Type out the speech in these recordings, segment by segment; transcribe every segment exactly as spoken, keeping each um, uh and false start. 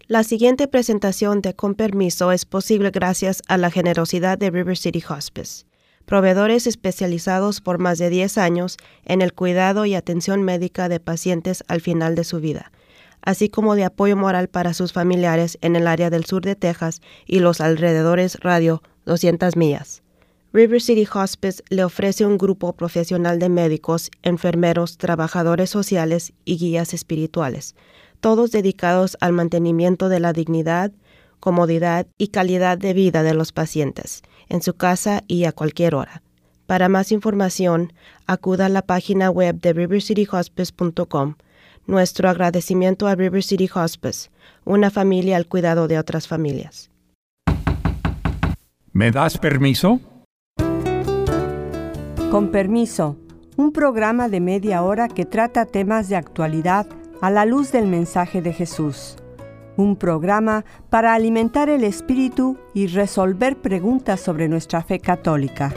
La siguiente presentación de Con Permiso es posible gracias a la generosidad de River City Hospice, proveedores especializados por más de diez años en el cuidado y atención médica de pacientes al final de su vida, así como de apoyo moral para sus familiares en el área del sur de Texas y los alrededores radio doscientas millas. River City Hospice le ofrece un grupo profesional de médicos, enfermeros, trabajadores sociales y guías espirituales, todos dedicados al mantenimiento de la dignidad, comodidad y calidad de vida de los pacientes, en su casa y a cualquier hora. Para más información, acuda a la página web de river city hospice punto com. Nuestro agradecimiento a River City Hospice, una familia al cuidado de otras familias. ¿Me das permiso? Con Permiso, un programa de media hora que trata temas de actualidad a la luz del mensaje de Jesús. Un programa para alimentar el espíritu y resolver preguntas sobre nuestra fe católica.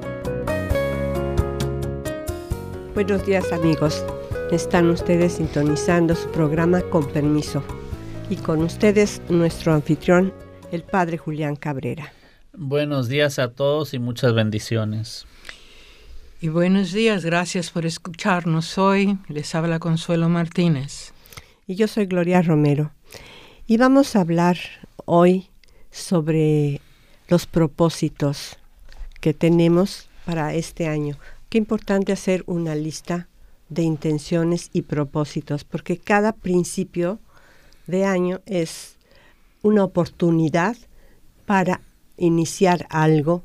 Buenos días, amigos. Están ustedes sintonizando su programa Con Permiso. Y con ustedes, nuestro anfitrión, el Padre Julián Cabrera. Buenos días a todos y muchas bendiciones. Y buenos días, gracias por escucharnos hoy. Les habla Consuelo Martínez. Y yo soy Gloria Romero. Y vamos a hablar hoy sobre los propósitos que tenemos para este año. Qué importante hacer una lista de intenciones y propósitos, porque cada principio de año es una oportunidad para iniciar algo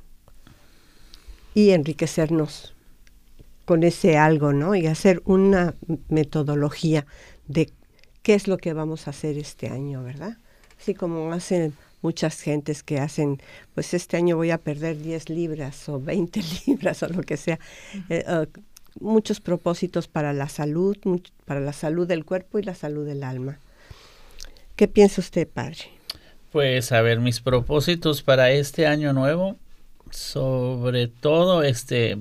y enriquecernos con ese algo, ¿no? Y hacer una metodología de qué es lo que vamos a hacer este año, ¿verdad? Así como hacen muchas gentes que hacen, pues este año voy a perder diez libras o veinte libras o lo que sea. Eh, uh, muchos propósitos para la salud, much, para la salud del cuerpo y la salud del alma. ¿Qué piensa usted, padre? Pues a ver, mis propósitos para este año nuevo, sobre todo este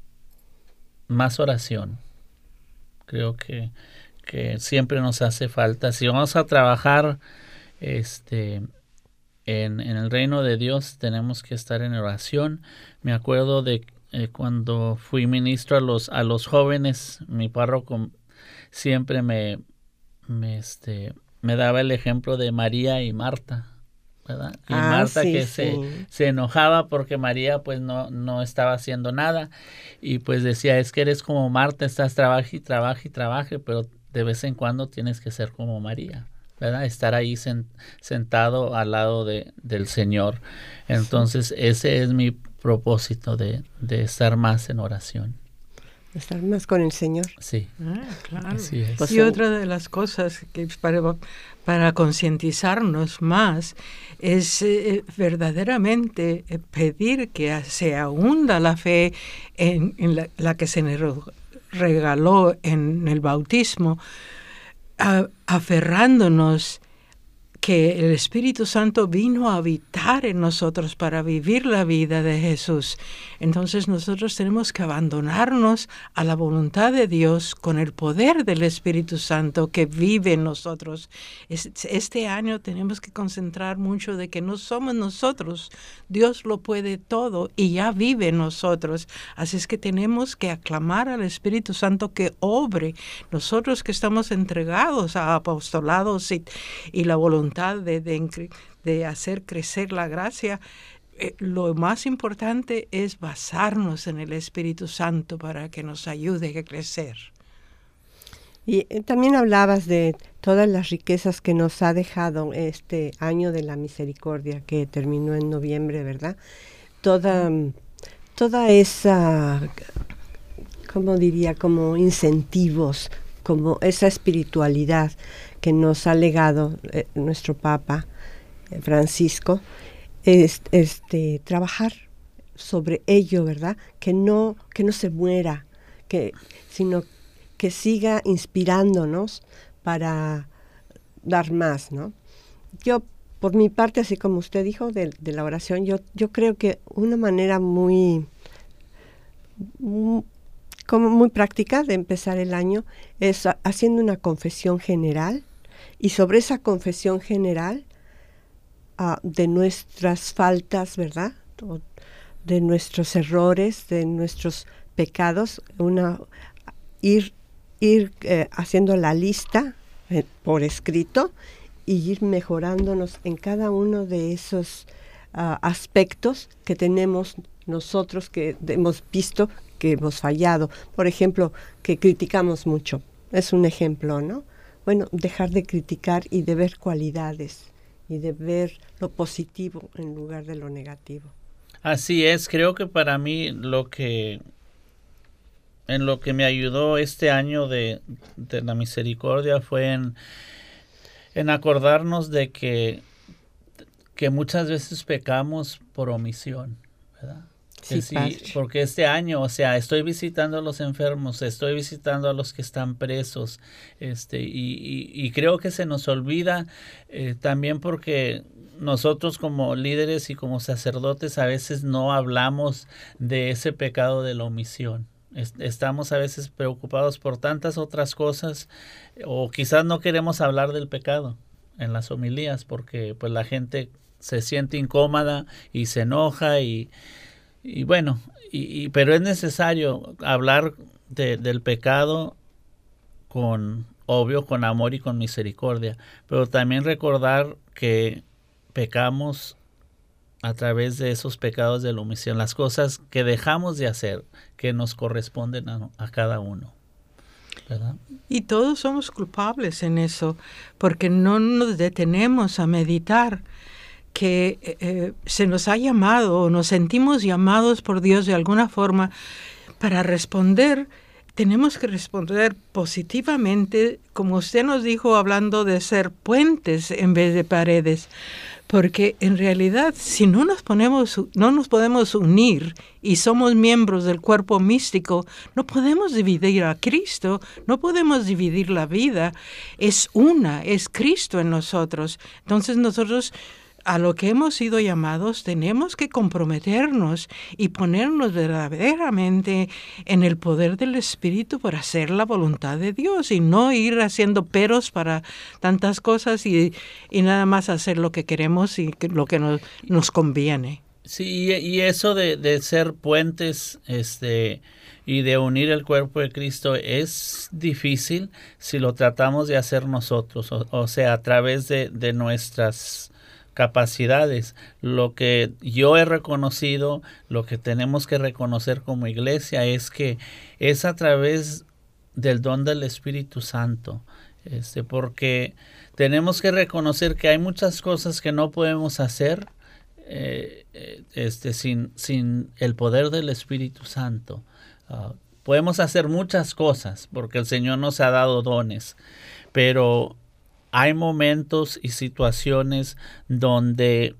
más oración. Creo que, que siempre nos hace falta. Si vamos a trabajar este en, en el reino de Dios, tenemos que estar en oración. Me acuerdo de eh, cuando fui ministro a los a los jóvenes, mi párroco siempre me, me este me daba el ejemplo de María y Marta, ¿verdad? Y ah, Marta sí, que sí. se, se enojaba porque María pues no, no estaba haciendo nada y pues decía, es que eres como Marta, estás trabaje y trabaje y trabaje, pero de vez en cuando tienes que ser como María, ¿verdad? Estar ahí sen, sentado al lado de, del Señor. Entonces sí. Ese es mi propósito de, de estar más en oración. Estar más con el Señor. Sí. Ah, claro. Así es. Pues y otra de las cosas que para, para concientizarnos más es eh, verdaderamente eh, pedir que se hunda la fe en, en la, la que se nos regaló en el bautismo, a, aferrándonos que el Espíritu Santo vino a habitar en nosotros para vivir la vida de Jesús. Entonces nosotros tenemos que abandonarnos a la voluntad de Dios con el poder del Espíritu Santo que vive en nosotros. Este año tenemos que concentrar mucho de que no somos nosotros. Dios lo puede todo y ya vive en nosotros. Así es que tenemos que aclamar al Espíritu Santo que obre. Nosotros que estamos entregados a apostolados y, y la voluntad De, de, de hacer crecer la gracia, eh, lo más importante es basarnos en el Espíritu Santo para que nos ayude a crecer. Y eh, también hablabas de todas las riquezas que nos ha dejado este año de la misericordia que terminó en noviembre, ¿verdad? Toda, toda esa, ¿cómo diría? Como incentivos, como esa espiritualidad que nos ha legado eh, nuestro Papa eh, Francisco, es, este, trabajar sobre ello, ¿verdad? Que no, que no se muera, que, sino que siga inspirándonos para dar más, ¿no? Yo, por mi parte, así como usted dijo, de, de la oración, yo, yo creo que una manera muy, muy como muy práctica de empezar el año es haciendo una confesión general Y sobre esa confesión general uh, de nuestras faltas, ¿verdad? De nuestros errores, de nuestros pecados, una, ir, ir eh, haciendo la lista eh, por escrito y ir mejorándonos en cada uno de esos uh, aspectos que tenemos nosotros, que hemos visto que hemos fallado. Por ejemplo, que criticamos mucho. Es un ejemplo, ¿no? Bueno, dejar de criticar y de ver cualidades y de ver lo positivo en lugar de lo negativo. Así es, creo que para mí lo que en lo que me ayudó este año de, de la misericordia fue en, en acordarnos de que, que muchas veces pecamos por omisión, ¿verdad? Sí, sí, padre. Porque este año, o sea, estoy visitando a los enfermos, estoy visitando a los que están presos, este, y, y, y creo que se nos olvida eh, también porque nosotros como líderes y como sacerdotes a veces no hablamos de ese pecado de la omisión. Estamos a veces preocupados por tantas otras cosas o quizás no queremos hablar del pecado en las homilías porque pues la gente se siente incómoda y se enoja y, y bueno, y, y, pero es necesario hablar de, del pecado con, obvio, con amor y con misericordia, pero también recordar que pecamos a través de esos pecados de la omisión, las cosas que dejamos de hacer, que nos corresponden a, a cada uno, ¿verdad? Y todos somos culpables en eso, porque no nos detenemos a meditar que eh, se nos ha llamado o nos sentimos llamados por Dios de alguna forma para responder. Tenemos que responder positivamente, como usted nos dijo, hablando de ser puentes en vez de paredes. Porque en realidad, si no nos ponemos, no nos podemos unir y somos miembros del cuerpo místico, no podemos dividir a Cristo, no podemos dividir la vida. Es una, es Cristo en nosotros. Entonces nosotros, a lo que hemos sido llamados, tenemos que comprometernos y ponernos verdaderamente en el poder del Espíritu para hacer la voluntad de Dios y no ir haciendo peros para tantas cosas y, y nada más hacer lo que queremos y lo que nos, nos conviene. Sí, y eso de, de ser puentes este, y de unir el cuerpo de Cristo es difícil si lo tratamos de hacer nosotros, o, o sea, a través de, de nuestras capacidades. Lo que yo he reconocido, lo que tenemos que reconocer como iglesia es que es a través del don del Espíritu Santo, este, porque tenemos que reconocer que hay muchas cosas que no podemos hacer eh, este, sin, sin el poder del Espíritu Santo. Uh, podemos hacer muchas cosas porque el Señor nos ha dado dones, pero hay momentos y situaciones donde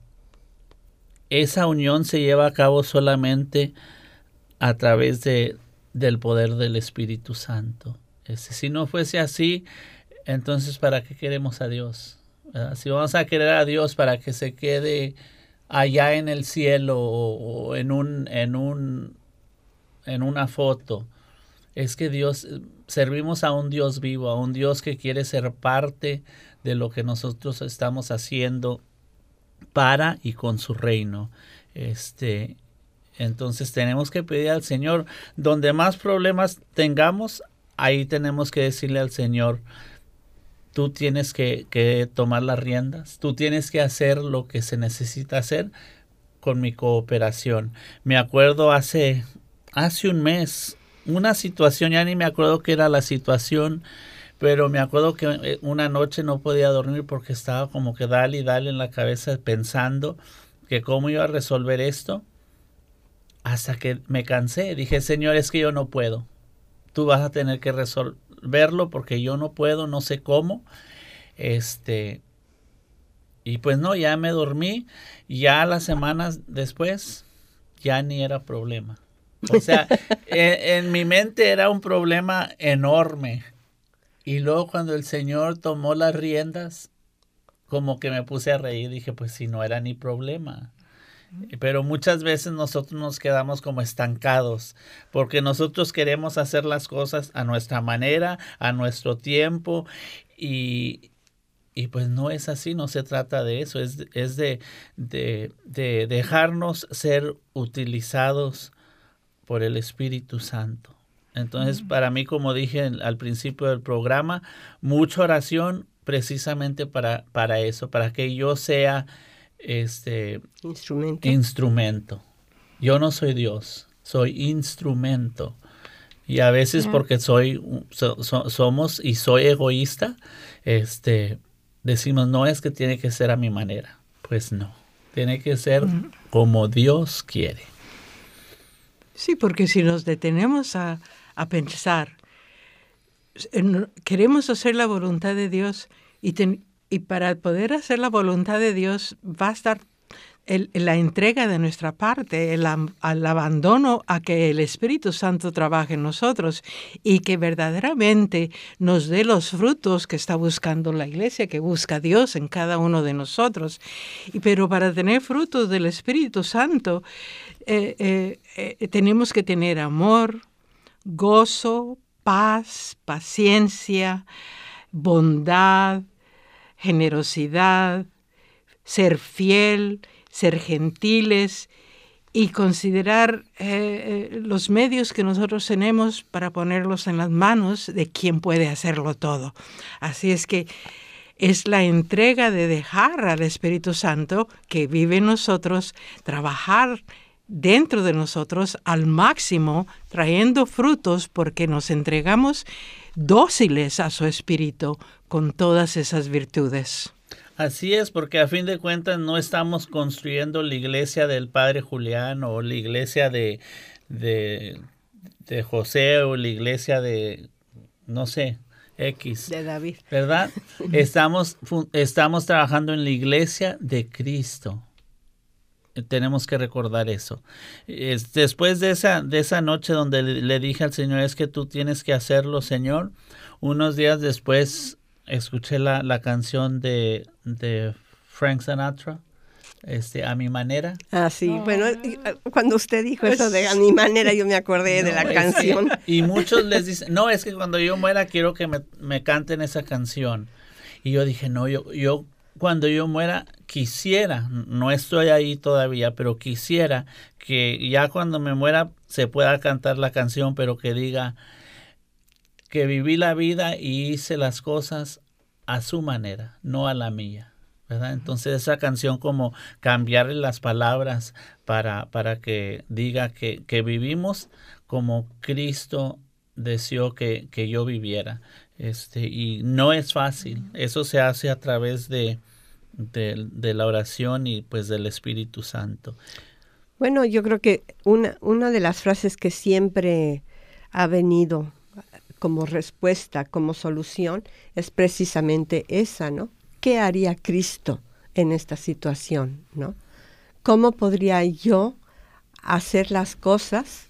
esa unión se lleva a cabo solamente a través de, del poder del Espíritu Santo. Este, si no fuese así, entonces ¿para qué queremos a Dios? ¿Verdad? Si vamos a querer a Dios para que se quede allá en el cielo o, o en un, en un, en una foto, es que Dios, servimos a un Dios vivo, a un Dios que quiere ser parte de lo que nosotros estamos haciendo para y con su reino. Este, entonces tenemos que pedir al Señor, donde más problemas tengamos, ahí tenemos que decirle al Señor, tú tienes que, que tomar las riendas, tú tienes que hacer lo que se necesita hacer con mi cooperación. Me acuerdo hace, hace un mes, una situación, ya ni me acuerdo qué era la situación, pero me acuerdo que una noche no podía dormir porque estaba como que dale y dale en la cabeza pensando que cómo iba a resolver esto, hasta que me cansé. Dije, Señor, es que yo no puedo. Tú vas a tener que resolverlo porque yo no puedo, no sé cómo. Este, y pues no, ya me dormí. Ya las semanas después ya ni era problema. O sea, en, en mi mente era un problema enorme. Y luego cuando el Señor tomó las riendas, como que me puse a reír. Dije, pues si no era ni problema. Pero muchas veces nosotros nos quedamos como estancados, porque nosotros queremos hacer las cosas a nuestra manera, a nuestro tiempo, y, Y pues no es así, no se trata de eso, es, es de, de, de dejarnos ser utilizados por el Espíritu Santo. Entonces, para mí, como dije al principio del programa, mucha oración precisamente para, para eso, para que yo sea este instrumento. instrumento. Yo no soy Dios, soy instrumento. Y a veces yeah. porque soy so, so, somos y soy egoísta, este decimos, no es que tiene que ser a mi manera. Pues no, tiene que ser mm. como Dios quiere. Sí, porque si nos detenemos a, a pensar, queremos hacer la voluntad de Dios y, ten, y para poder hacer la voluntad de Dios va a estar el, la entrega de nuestra parte, el, el abandono a que el Espíritu Santo trabaje en nosotros y que verdaderamente nos dé los frutos que está buscando la Iglesia, que busca Dios en cada uno de nosotros. Y, pero para tener frutos del Espíritu Santo eh, eh, eh, tenemos que tener amor, gozo, paz, paciencia, bondad, generosidad, ser fiel, ser gentiles y considerar eh, los medios que nosotros tenemos para ponerlos en las manos de quien puede hacerlo todo. Así es que es la entrega de dejar al Espíritu Santo que vive en nosotros, trabajar dentro de nosotros al máximo, trayendo frutos porque nos entregamos dóciles a su Espíritu con todas esas virtudes. Así es, porque a fin de cuentas no estamos construyendo la iglesia del Padre Julián o la iglesia de, de, de José o la iglesia de, no sé, X. De David. ¿Verdad? estamos, estamos trabajando en la iglesia de Cristo. Tenemos que recordar eso. Es, después de esa, de esa noche donde le, le dije al Señor, es que tú tienes que hacerlo, Señor, unos días después escuché la, la canción de, de Frank Sinatra, este, A Mi Manera. Ah, sí. Oh. Bueno, cuando usted dijo eso de A Mi Manera, yo me acordé no, de la es, canción. Y muchos les dicen, no, es que cuando yo muera quiero que me, me canten esa canción. Y yo dije, no, yo, yo cuando yo muera quisiera, no estoy ahí todavía, pero quisiera que ya cuando me muera se pueda cantar la canción, pero que diga que viví la vida y hice las cosas a su manera, no a la mía, ¿verdad? Entonces esa canción como cambiarle las palabras para, para que diga que, que vivimos como Cristo deseó que, que yo viviera. Este, y no es fácil, eso se hace a través de, de, de la oración y pues del Espíritu Santo. Bueno, yo creo que una, una de las frases que siempre ha venido como respuesta, como solución, es precisamente esa, ¿no? ¿Qué haría Cristo en esta situación, ¿no? ¿Cómo podría yo hacer las cosas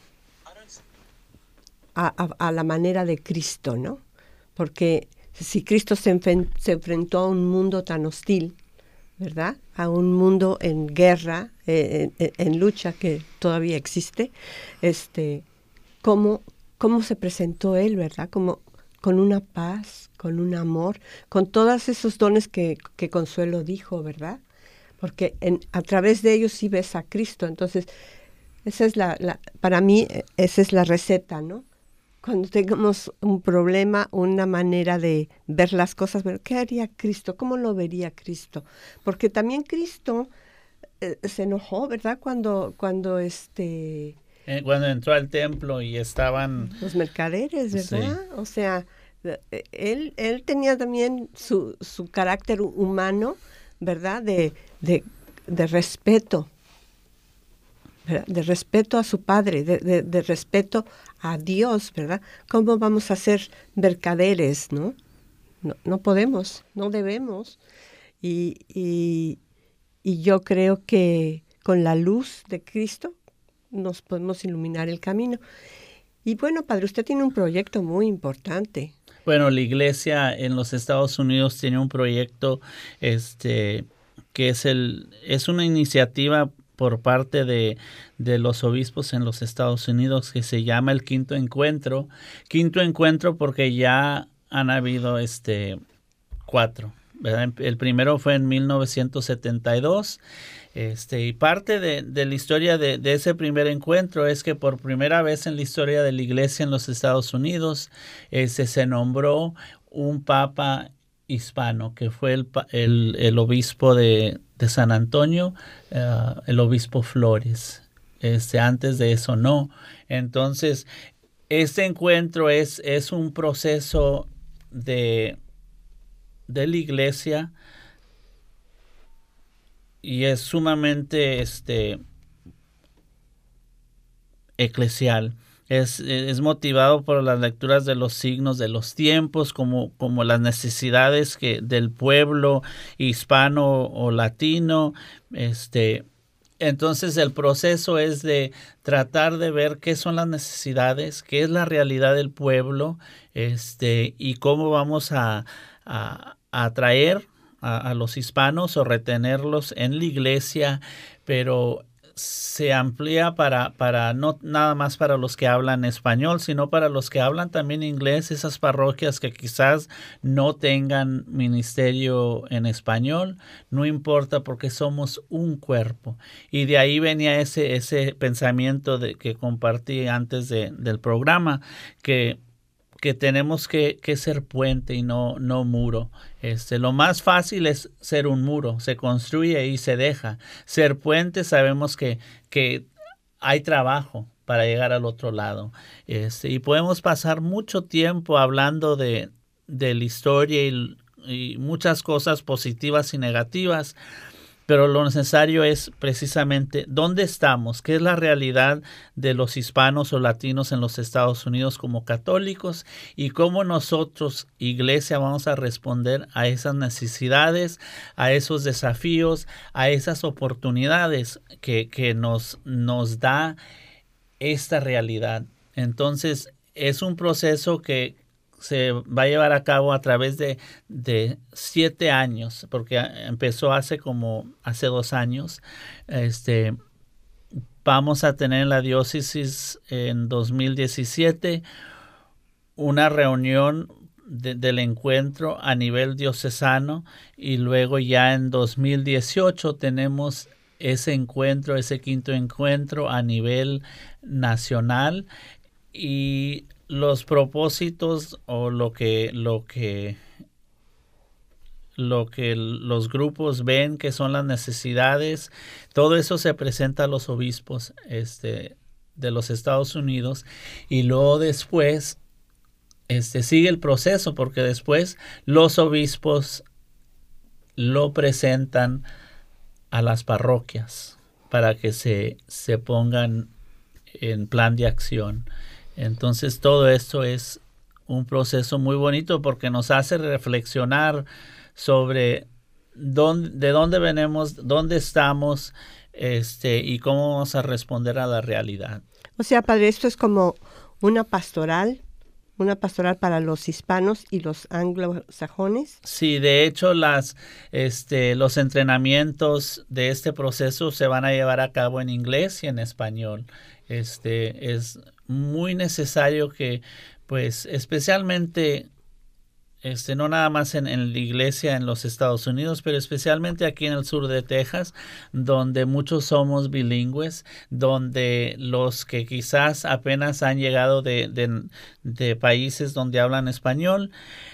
a, a, a la manera de Cristo, ¿no? Porque si Cristo se, enfren, se enfrentó a un mundo tan hostil, ¿verdad? A un mundo en guerra, eh, en, en lucha que todavía existe, este, ¿cómo cómo se presentó Él, ¿verdad? Como con una paz, con un amor, con todos esos dones que, que Consuelo dijo, ¿verdad? Porque en, a través de ellos sí ves a Cristo. Entonces, esa es la, la, para mí, esa es la receta, ¿no? Cuando tengamos un problema, una manera de ver las cosas, bueno, ¿qué haría Cristo? ¿Cómo lo vería Cristo? Porque también Cristo eh, se enojó, ¿verdad? Cuando, cuando este... Cuando entró al templo y estaban... Los mercaderes, ¿verdad? Sí. O sea, él, él tenía también su, su carácter humano, ¿verdad? De, de, de respeto, ¿verdad? De respeto a su padre, de, de, de respeto a Dios, ¿verdad? ¿Cómo vamos a ser mercaderes, no? No, no podemos, no debemos. Y, y, y yo creo que con la luz de Cristo nos podemos iluminar el camino. Y bueno, padre, usted tiene un proyecto muy importante. Bueno, la iglesia en los Estados Unidos tiene un proyecto este, que es, el, es una iniciativa por parte de, de los obispos en los Estados Unidos que se llama el Quinto Encuentro. Quinto Encuentro porque ya han habido este, cuatro. ¿verdad? El primero fue en mil novecientos setenta y dos. Este, y parte de, de la historia de, de ese primer encuentro es que por primera vez en la historia de la iglesia en los Estados Unidos este, se nombró un papa hispano, que fue el, el, el obispo de, de San Antonio, uh, el obispo Flores. Este, antes de eso no. Entonces, este encuentro es, es un proceso de, de la iglesia y es sumamente este, eclesial. Es, es motivado por las lecturas de los signos de los tiempos, como, como las necesidades que, del pueblo hispano o latino. Este, entonces el proceso es de tratar de ver qué son las necesidades, qué es la realidad del pueblo, este, y cómo vamos a, a, a atraer a, a los hispanos o retenerlos en la iglesia, pero se amplía para, para no nada más para los que hablan español, sino para los que hablan también inglés, esas parroquias que quizás no tengan ministerio en español, no importa porque somos un cuerpo. Y de ahí venía ese, ese pensamiento de, que compartí antes de, del programa, que que tenemos que, que ser puente y no, no muro. Este, lo más fácil es ser un muro, se construye y se deja. Ser puente sabemos que, que hay trabajo para llegar al otro lado. Este, y podemos pasar mucho tiempo hablando de, de la historia y, y muchas cosas positivas y negativas, pero lo necesario es precisamente dónde estamos, qué es la realidad de los hispanos o latinos en los Estados Unidos como católicos y cómo nosotros, iglesia, vamos a responder a esas necesidades, a esos desafíos, a esas oportunidades que, que nos, nos da esta realidad. Entonces, es un proceso que se va a llevar a cabo a través de, de siete años, porque empezó hace como hace dos años. Este, vamos a tener en la diócesis en dos mil diecisiete una reunión de, del encuentro a nivel diocesano y luego ya en dos mil dieciocho tenemos ese encuentro, ese quinto encuentro a nivel nacional. Y los propósitos o lo que lo que lo que los grupos ven que son las necesidades, todo eso se presenta a los obispos este de los Estados Unidos y luego después este sigue el proceso porque después los obispos lo presentan a las parroquias para que se se pongan en plan de acción. Entonces todo esto es un proceso muy bonito porque nos hace reflexionar sobre dónde, de dónde venimos, dónde estamos este, y cómo vamos a responder a la realidad. O sea, padre, esto es como una pastoral, una pastoral para los hispanos y los anglosajones. Sí, de hecho las, este, los entrenamientos de este proceso se van a llevar a cabo en inglés y en español. Este es muy necesario que, pues, especialmente, este, no nada más en, en la iglesia en los Estados Unidos, pero especialmente aquí en el sur de Texas, donde muchos somos bilingües, donde los que quizás apenas han llegado de, de, de países donde hablan español,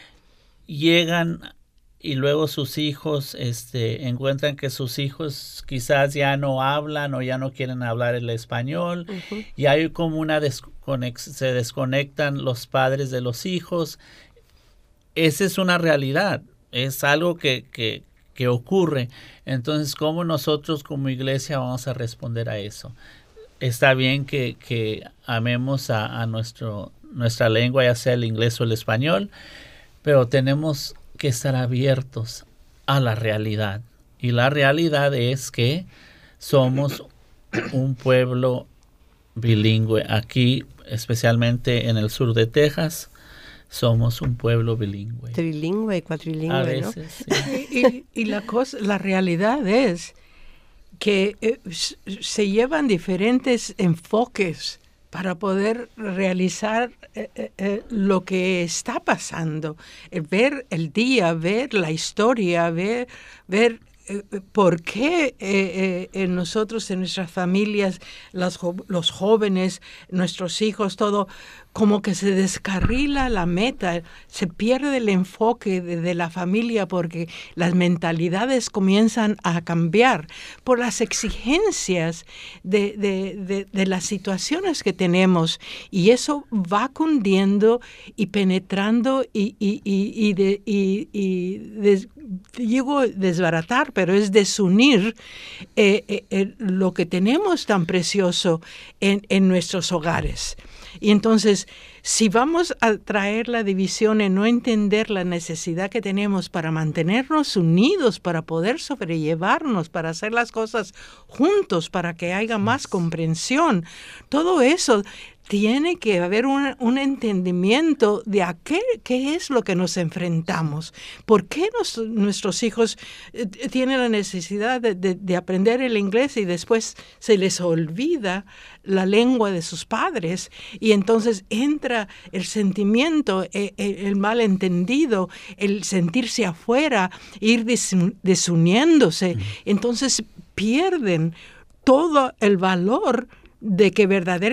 llegan y luego sus hijos este, encuentran que sus hijos quizás ya no hablan o ya no quieren hablar el español. Uh-huh. Y hay como una desconex- se desconectan los padres de los hijos. Esa es una realidad, es algo que, que, que ocurre. Entonces, ¿cómo nosotros como iglesia vamos a responder a eso? Está bien que, que amemos a, a nuestro, nuestra lengua, ya sea el inglés o el español, pero tenemos que estar abiertos a la realidad. Y la realidad es que somos un pueblo bilingüe. Aquí, especialmente en el sur de Texas, somos un pueblo bilingüe. Trilingüe y cuatrilingüe, a veces, ¿no? Sí. Y, y la cosa, la realidad es que eh, se llevan diferentes enfoques para poder realizar eh, eh, lo que está pasando, eh, ver el día, ver la historia, ver, ver eh, por qué eh, eh, nosotros en nuestras familias, los, jo- los jóvenes, nuestros hijos, todo, como que se descarrila la meta, se pierde el enfoque de, de la familia porque las mentalidades comienzan a cambiar por las exigencias de, de, de, de las situaciones que tenemos, y eso va cundiendo y penetrando y, y, y, y, de, y, y des, digo desbaratar, pero es desunir eh, eh, eh, lo que tenemos tan precioso en, en nuestros hogares. Y entonces, si vamos a traer la división en no entender la necesidad que tenemos para mantenernos unidos, para poder sobrellevarnos, para hacer las cosas juntos, para que haya más comprensión, todo eso tiene que haber un, un entendimiento de a qué, qué es lo que nos enfrentamos. ¿Por qué nos, nuestros hijos eh, tienen la necesidad de, de, de aprender el inglés y después se les olvida la lengua de sus padres? Y entonces entra el sentimiento, eh, el malentendido, el sentirse afuera, ir desun, desuniéndose. Entonces pierden todo el valor de que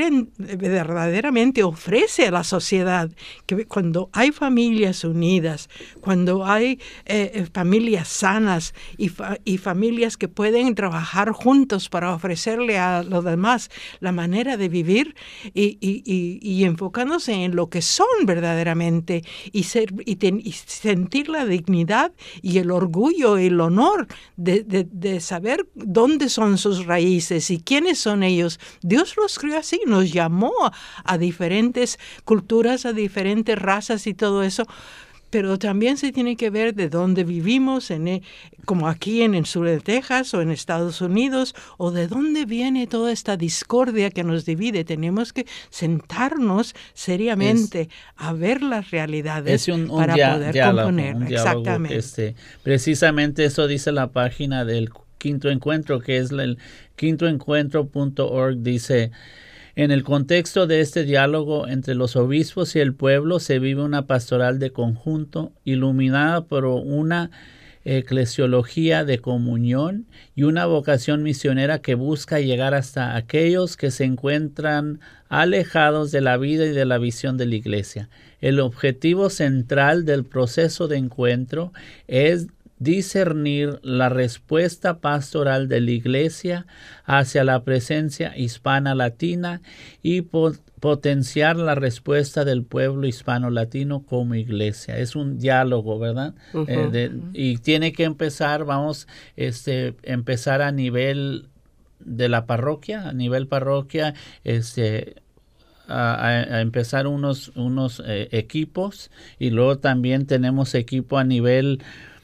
verdaderamente ofrece a la sociedad, que cuando hay familias unidas, cuando hay eh, familias sanas y, fa y familias que pueden trabajar juntos para ofrecerle a los demás la manera de vivir y, y, y, y enfocándose en lo que son verdaderamente y, ser, y, ten, y sentir la dignidad y el orgullo y el honor de, de, de saber dónde son sus raíces y quiénes son ellos. Dios los crió así, nos llamó a diferentes culturas, a diferentes razas y todo eso, pero también se tiene que ver de dónde vivimos, en, como aquí en el sur de Texas o en Estados Unidos, o de dónde viene toda esta discordia que nos divide. Tenemos que sentarnos seriamente es, a ver las realidades un, un para dia, poder diálogo, componer. Un Exactamente. Este, precisamente eso dice la página del Quinto Encuentro, que es el quinto encuentro punto org, dice: en el contexto de este diálogo entre los obispos y el pueblo se vive una pastoral de conjunto, iluminada por una eclesiología de comunión y una vocación misionera que busca llegar hasta aquellos que se encuentran alejados de la vida y de la visión de la Iglesia. El objetivo central del proceso de encuentro es discernir la respuesta pastoral de la Iglesia hacia la presencia hispana-latina y pot potenciar la respuesta del pueblo hispano-latino como Iglesia. Es un diálogo, ¿verdad? Uh-huh. eh, de, y tiene que empezar, vamos, este, empezar a nivel de la parroquia, a nivel parroquia, este, A, a empezar unos, unos eh, equipos, y luego también tenemos equipo a nivel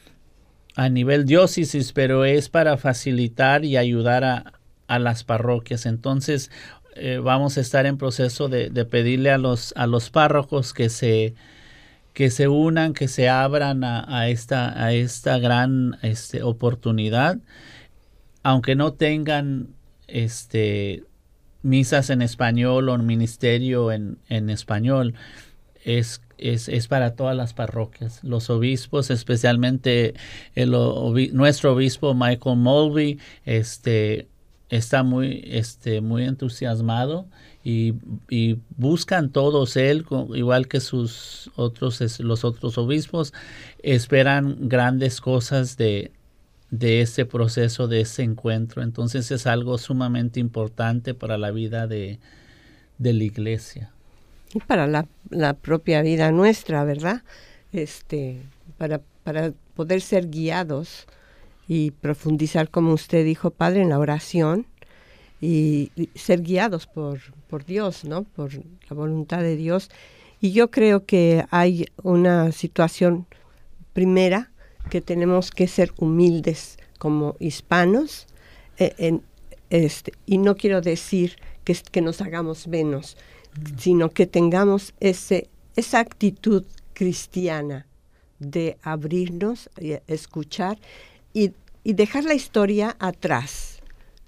a nivel diócesis, pero es para facilitar y ayudar a, a las parroquias. Entonces eh, vamos a estar en proceso de, de pedirle a los a los párrocos que se que se unan, que se abran a, a esta a esta gran este, oportunidad, aunque no tengan este misas en español o un ministerio en, en español. Es, es, es para todas las parroquias. Los obispos, especialmente el, obi, nuestro obispo Michael Mulvey, este, está muy, este, muy entusiasmado y, y buscan todos él, igual que sus otros, los otros obispos, esperan grandes cosas de, de este proceso, de este encuentro. Entonces es algo sumamente importante para la vida de, de la Iglesia. Y para la, la propia vida nuestra, ¿verdad? Este, para, para poder ser guiados y profundizar, como usted dijo, Padre, en la oración y, y ser guiados por, por Dios, ¿no? Por la voluntad de Dios. Y yo creo que hay una situación primera, que tenemos que ser humildes como hispanos, eh, en, este, y no quiero decir que, que nos hagamos menos, sino que tengamos ese, esa actitud cristiana de abrirnos, y escuchar y, y dejar la historia atrás, ¿no?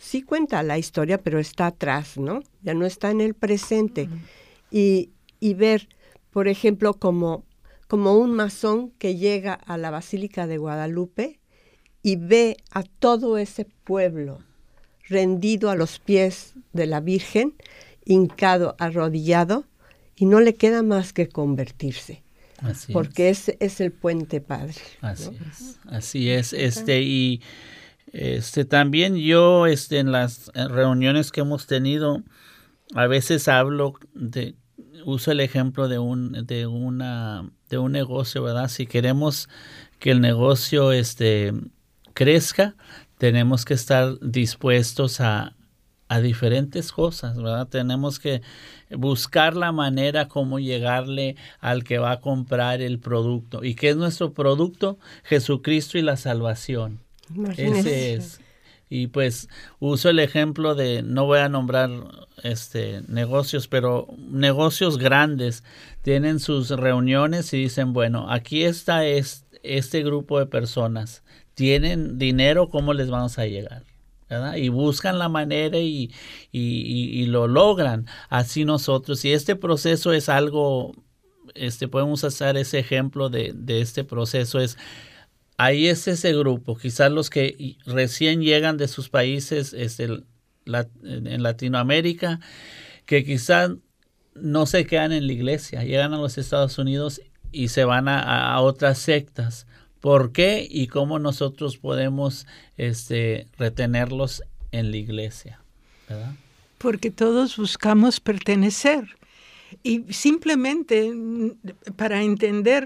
sí cuenta la historia, pero está atrás, ¿no? Ya no está en el presente. Uh-huh. Y, y ver, por ejemplo, como, como un masón que llega a la Basílica de Guadalupe y ve a todo ese pueblo rendido a los pies de la Virgen, hincado, arrodillado, y no le queda más que convertirse. Así porque es. es, es el puente padre. Así ¿no? es, así es. Este, y este también yo este, en las reuniones que hemos tenido, a veces hablo de, uso el ejemplo de un, de una, de un negocio, ¿verdad? Si queremos que el negocio este, crezca, tenemos que estar dispuestos a, a diferentes cosas, ¿verdad? Tenemos que buscar la manera como llegarle al que va a comprar el producto. ¿Y qué es nuestro producto? Jesucristo y la salvación. Imagínese. Ese es. Y pues uso el ejemplo de, no voy a nombrar este negocios, pero negocios grandes tienen sus reuniones y dicen, bueno, aquí está este, este grupo de personas. ¿Tienen dinero? ¿Cómo les vamos a llegar? ¿Verdad? Y buscan la manera y, y, y, y lo logran. Así nosotros. Y este proceso es algo, este podemos hacer ese ejemplo de, de este proceso. Es ahí es ese grupo, quizás los que recién llegan de sus países este, la, en Latinoamérica, que quizás no se quedan en la iglesia, llegan a los Estados Unidos y se van a, a otras sectas. ¿Por qué y cómo nosotros podemos este, retenerlos en la iglesia? ¿Verdad? Porque todos buscamos pertenecer. Y simplemente para entender,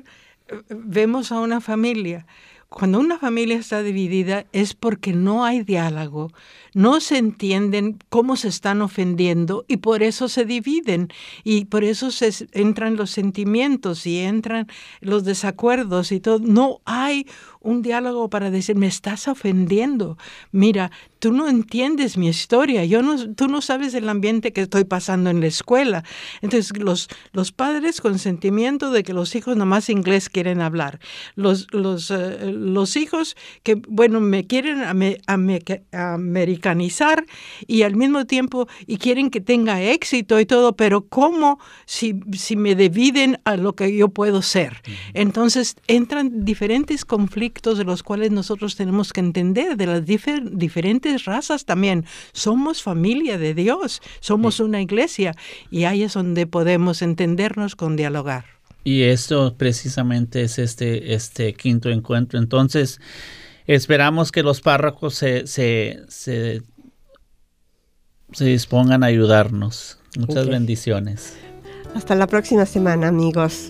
vemos a una familia. Cuando una familia está dividida es porque no hay diálogo, no se entienden cómo se están ofendiendo y por eso se dividen y por eso se entran los sentimientos y entran los desacuerdos y todo. No hay un diálogo para decir, me estás ofendiendo, mira, tú no entiendes mi historia, yo no, tú no sabes el ambiente que estoy pasando en la escuela. Entonces los, los padres con sentimiento de que los hijos nomás inglés quieren hablar, los, los, uh, los hijos que, bueno, me quieren ame, ame, americanizar y al mismo tiempo y quieren que tenga éxito y todo, pero ¿cómo si, si me dividen a lo que yo puedo ser? Uh-huh. Entonces entran diferentes conflictos de los cuales nosotros tenemos que entender, de las difer- diferentes razas también. Somos familia de Dios, somos sí. una iglesia y ahí es donde podemos entendernos con dialogar. Y esto precisamente es este, este quinto encuentro. Entonces, esperamos que los párrocos se, se, se, se dispongan a ayudarnos. Muchas okay. bendiciones. Hasta la próxima semana, amigos.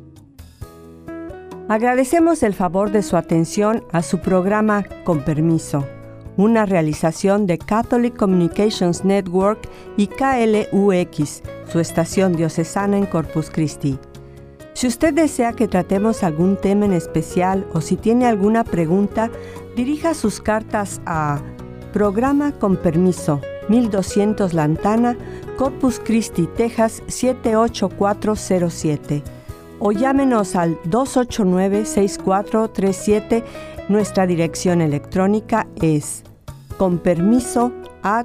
Agradecemos el favor de su atención a su programa Con Permiso, una realización de Catholic Communications Network y K L U X, su estación diocesana en Corpus Christi. Si usted desea que tratemos algún tema en especial o si tiene alguna pregunta, dirija sus cartas a Programa Con Permiso, mil doscientos Lantana, Corpus Christi, Texas siete ocho cuatro cero siete. O llámenos al dos ocho nueve, seis cuatro tres siete. Nuestra dirección electrónica es conpermiso at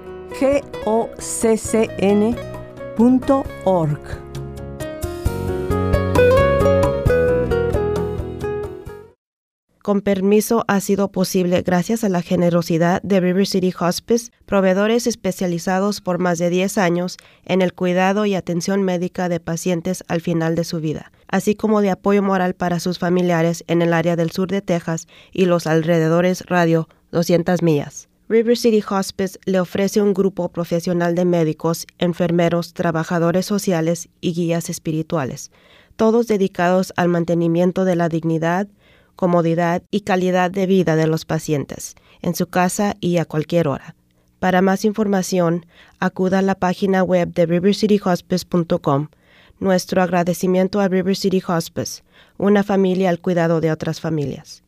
goccn punto org. Con Permiso ha sido posible gracias a la generosidad de River City Hospice, proveedores especializados por más de diez años en el cuidado y atención médica de pacientes al final de su vida, así como de apoyo moral para sus familiares en el área del sur de Texas y los alrededores radio doscientas millas. River City Hospice le ofrece un grupo profesional de médicos, enfermeros, trabajadores sociales y guías espirituales, todos dedicados al mantenimiento de la dignidad, comodidad y calidad de vida de los pacientes, en su casa y a cualquier hora. Para más información, acuda a la página web de river city hospice punto com. Nuestro agradecimiento a River City Hospice, una familia al cuidado de otras familias.